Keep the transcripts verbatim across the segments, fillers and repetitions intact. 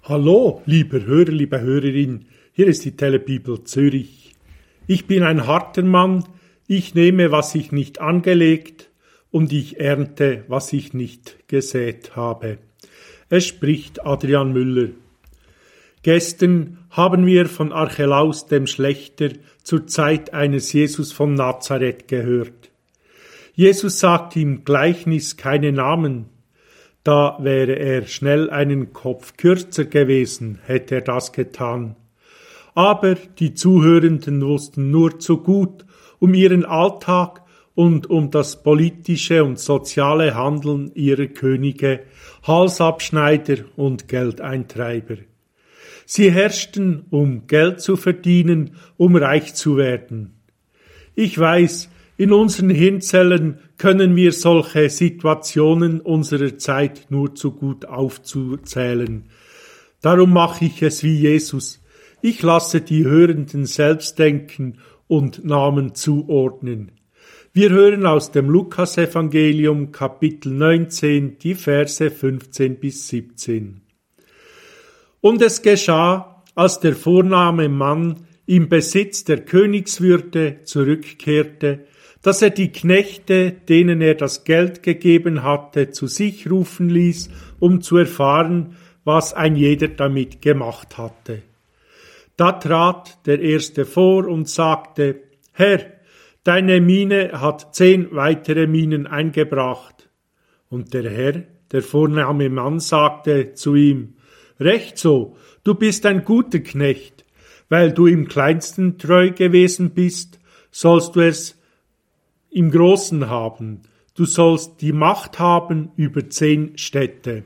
Hallo, lieber Hörer, liebe Hörerin, hier ist die Telebibel Zürich. Ich bin ein harter Mann, ich nehme, was ich nicht angelegt, und ich ernte, was ich nicht gesät habe. Es spricht Adrian Müller. Gestern haben wir von Archelaus dem Schlächter zur Zeit eines Jesus von Nazareth gehört. Jesus sagt im Gleichnis keine Namen. Da wäre er schnell einen Kopf kürzer gewesen, hätte er das getan. Aber die Zuhörenden wussten nur zu gut um ihren Alltag und um das politische und soziale Handeln ihrer Könige, Halsabschneider und Geldeintreiber. Sie herrschten, um Geld zu verdienen, um reich zu werden. Ich weiß, in unseren Hirnzellen können wir solche Situationen unserer Zeit nur zu gut aufzuzählen. Darum mache ich es wie Jesus. Ich lasse die Hörenden selbst denken und Namen zuordnen. Wir hören aus dem Lukasevangelium Kapitel neunzehn die Verse fünfzehn bis siebzehn. Und es geschah, als der vornehme Mann im Besitz der Königswürde zurückkehrte, dass er die Knechte, denen er das Geld gegeben hatte, zu sich rufen ließ, um zu erfahren, was ein jeder damit gemacht hatte. Da trat der Erste vor und sagte, Herr, deine Mine hat zehn weitere Minen eingebracht. Und der Herr, der vornehme Mann, sagte zu ihm, Recht so, du bist ein guter Knecht, weil du im Kleinsten treu gewesen bist, sollst du es im Großen haben. Du sollst die Macht haben über zehn Städte.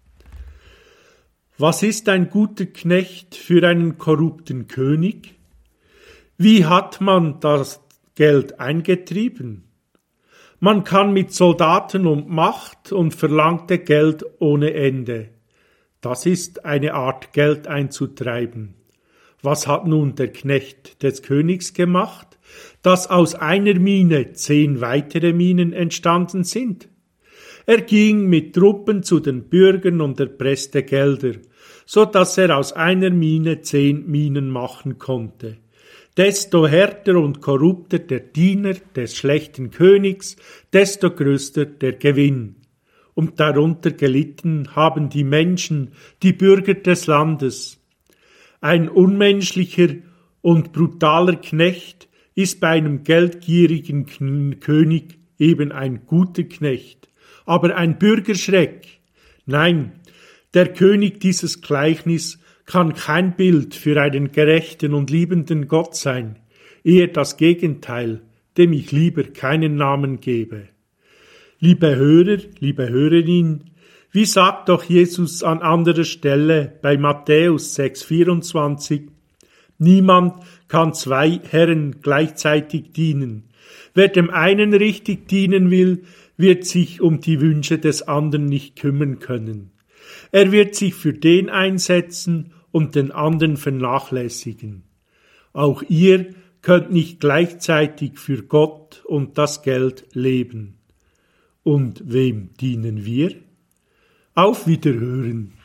Was ist ein guter Knecht für einen korrupten König? Wie hat man das Geld eingetrieben? Man kann mit Soldaten und Macht und verlangte Geld ohne Ende. Das ist eine Art, Geld einzutreiben. Was hat nun der Knecht des Königs gemacht, dass aus einer Mine zehn weitere Minen entstanden sind? Er ging mit Truppen zu den Bürgern und erpresste Gelder, so dass er aus einer Mine zehn Minen machen konnte. Desto härter und korrupter der Diener des schlechten Königs, desto größer der Gewinn. Und darunter gelitten haben die Menschen, die Bürger des Landes. Ein unmenschlicher und brutaler Knecht ist bei einem geldgierigen König eben ein guter Knecht, aber ein Bürgerschreck. Nein, der König dieses Gleichnis kann kein Bild für einen gerechten und liebenden Gott sein, eher das Gegenteil, dem ich lieber keinen Namen gebe. Liebe Hörer, liebe Hörerin, wie sagt doch Jesus an anderer Stelle bei Matthäus sechs vierundzwanzig, niemand kann zwei Herren gleichzeitig dienen. Wer dem einen richtig dienen will, wird sich um die Wünsche des anderen nicht kümmern können. Er wird sich für den einsetzen und den anderen vernachlässigen. Auch ihr könnt nicht gleichzeitig für Gott und das Geld leben. Und wem dienen wir? Auf Wiederhören!